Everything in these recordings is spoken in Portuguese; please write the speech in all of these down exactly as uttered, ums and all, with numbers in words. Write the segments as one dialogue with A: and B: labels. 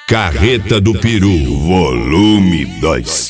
A: Carreta do Peru, volume dois.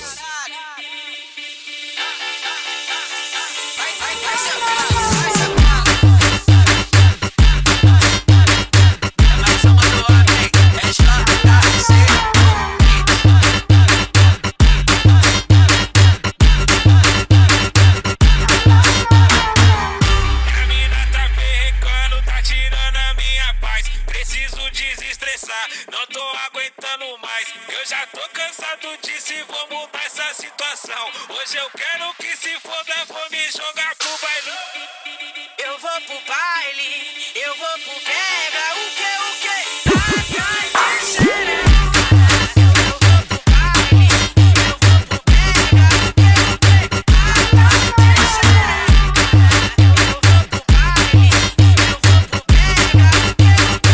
B: Preciso desestressar, não tô aguentando mais. Eu já tô cansado disso e vou mudar essa situação. Hoje eu quero que se foda, vou me jogar pro bailão. Eu vou pro baile, eu vou pro pega, o que, o que? Atrás de xereca. Eu vou pro baile, eu vou pro pega, o que, o que? Atrás de xereca. Eu vou pro baile, eu vou pro pega, o que,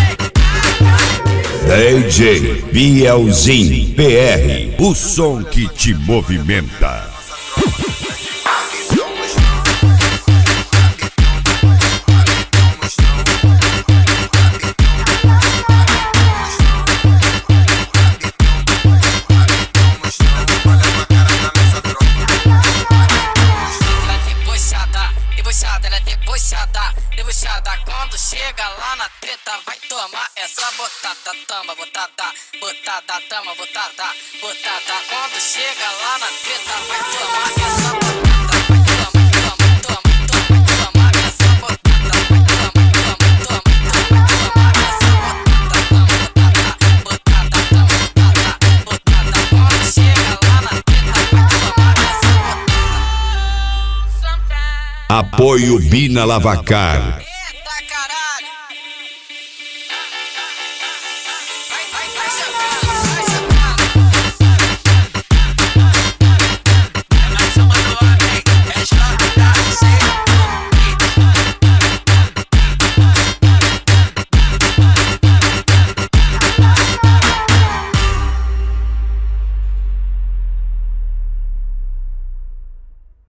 B: o que?
A: D J Bielzinho P R, o som que te movimenta.
B: Ela é debochada, debochada. Quando chega lá na treta, vai tomar essa botada, tama, botada, botada, tama, botada, botada. Quando chega lá na treta, vai tomar essa botada, vai tomar, toma, toma, toma, vai tomar essa botada, vai tomar, toma, toma, vai tomar essa botada, botada, tama, botada, botada. Quando chega lá na treta, vai tomar essa botada.
A: Apoio Bina Lavacar.